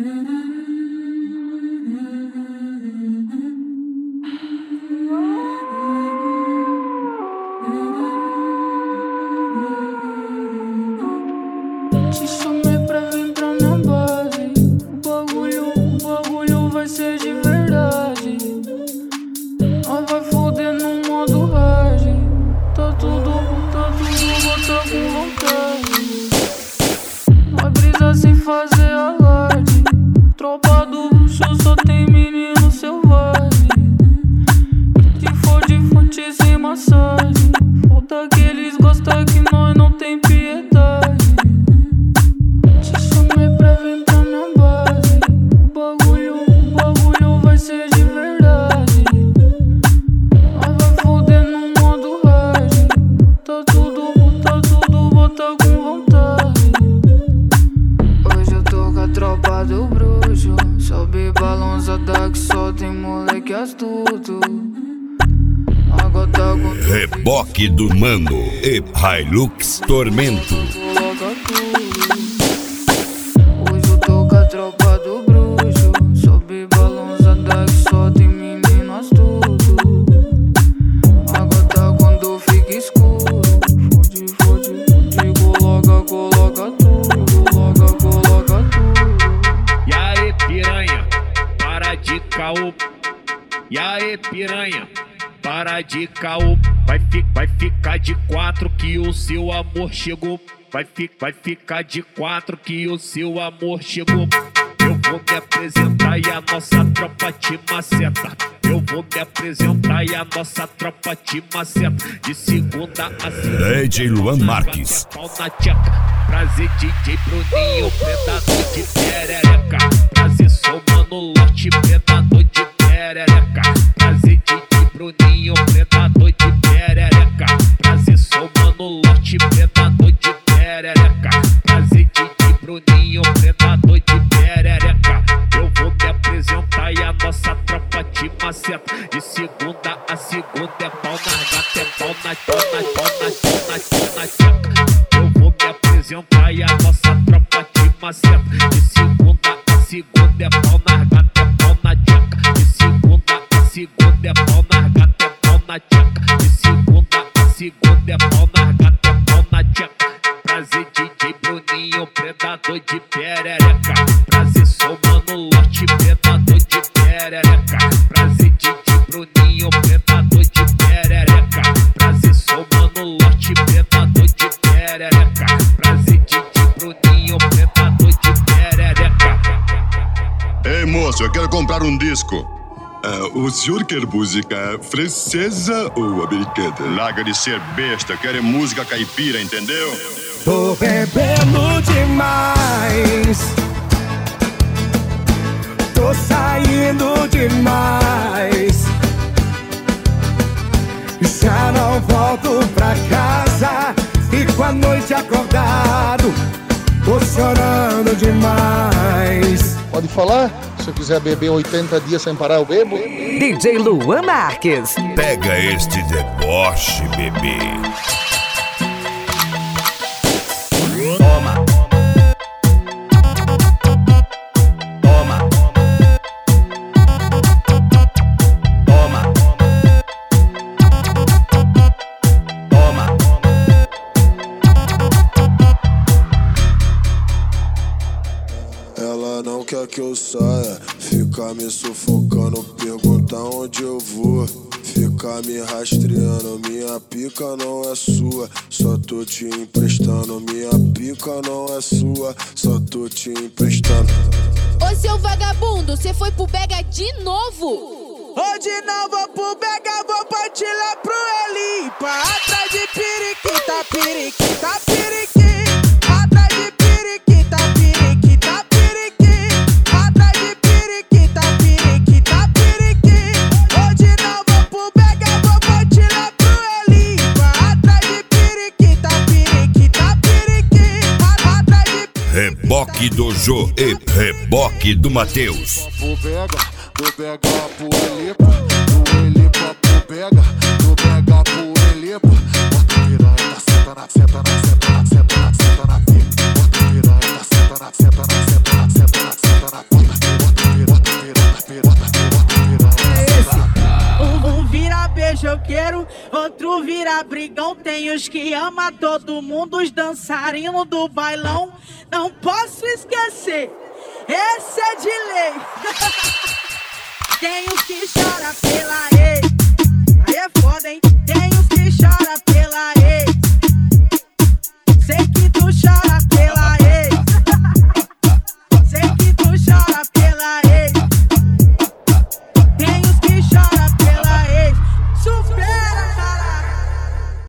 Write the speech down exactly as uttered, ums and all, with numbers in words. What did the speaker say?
Te chamei pra vir pra minha base. O bagulho, o bagulho vai ser de verdade. Nós vai foder no modo hard. Tá tudo, tá tudo, bota com vontade. Nós brisa sem fazer alarde. Tropa do bruxo só tem menino selvagem. Se for de fonte sem massagem, falta que eles gostam que nós não tem piedade. Te chamei pra vir pra minha base. O bagulho, o bagulho vai ser de verdade. Nós vai foder no modo hard. Tá tudo, tá tudo, bota com vontade. Hoje eu tô com a tropa do bruxo. Sobe balançada que só tem moleque astuto. Agora tá com Reboque do Mano e Hilux Tormento. Hoje eu tô com a tropa do bruxo. Sobe balançada que só tem menino astuto. Agora tá quando fica escuro. Fode, fode, fode, coloca, coloca tudo. Coloca, coloca tudo. E aí, piranha, para de caô. E aí, piranha, para de caô. Vai, fi, vai ficar de quatro que o seu amor chegou. Vai, fi, vai ficar de quatro que o seu amor chegou. Eu vou me apresentar e a nossa tropa te maceta. Eu vou me apresentar e a nossa tropa te maceta. De segunda a segunda. D J Luan Marques. Pau na tcheca. Prazer D J Bruninho, predador de perereca. Prazer sou Mano Lote, predador de perereca. Prazer D J Bruninho, predador de perereca. Prazer sou Mano Lote, predador de perereca. Prazer D J Bruninho, predador de perereca. Eu vou me apresentar e a nossa tropa te maceta. De segunda a segunda é pau na gata, é pau na pau na pau na pau na pau na tcheca. Eu vou me apresentar e a nossa tropa te maceta. De segunda a segunda é pau na gata, é pau na tcheca. De segunda a segunda é pau na gata, é pau na tcheca. De segunda a segunda é pau na gata, é pau na tcheca. Prazer D J Bruninho, predador de perereca. Prazer sou Mano Lote, predador de perereca. Prazer D J Bruninho, predador de perereca. Prazer sou Mano Lote, predador de perereca. Prazer D J Bruninho, predador de perereca. Ei moço, eu quero comprar um disco. Uh, o senhor quer música francesa ou americana? Larga de ser besta, eu quero música caipira, entendeu? Tô bebendo demais, tô saindo demais, já não volto pra casa. Fico a noite acordado, tô chorando demais. Pode falar? Se eu quiser beber oitenta dias sem parar, eu bebo. D J Luan Marques. Pega este deboche, bebê. Toma, toma, toma, toma. Ela não quer que eu saia, fica me sufocando, pergunta onde eu vou. Fica me rastreando, minha pica não é sua, só tô te emprestando. Minha pica não é sua, só tô te emprestando. Ô seu vagabundo, cê foi pro Bega de novo? Hoje não vou pro Bega, vou partir lá pro Elipa. Atrás de periquita, periquita, periquita. Atrás de periquita, periquita, periquita. Atrás de periquita, periquita, periquita. Hoje não vou pro Bega, vou partir lá pro Elipa. Atrás de periquita, periquita, periquita. Atrás de Reboque do Jô e Reboque do Matheus. Pro Bega, do Bega pro Elipa, do Elipa pro Bega, do Bega pro Elipa. Bota piranha, senta na, senta na, senta na, senta na, senta na pica. Bota piranha, senta na, senta na, senta na, senta na, senta na pica. outro vira brigão. Tem os que ama todo mundo, os dançarinos do bailão. Não posso esquecer, esse é de lei. Tem os que chora pela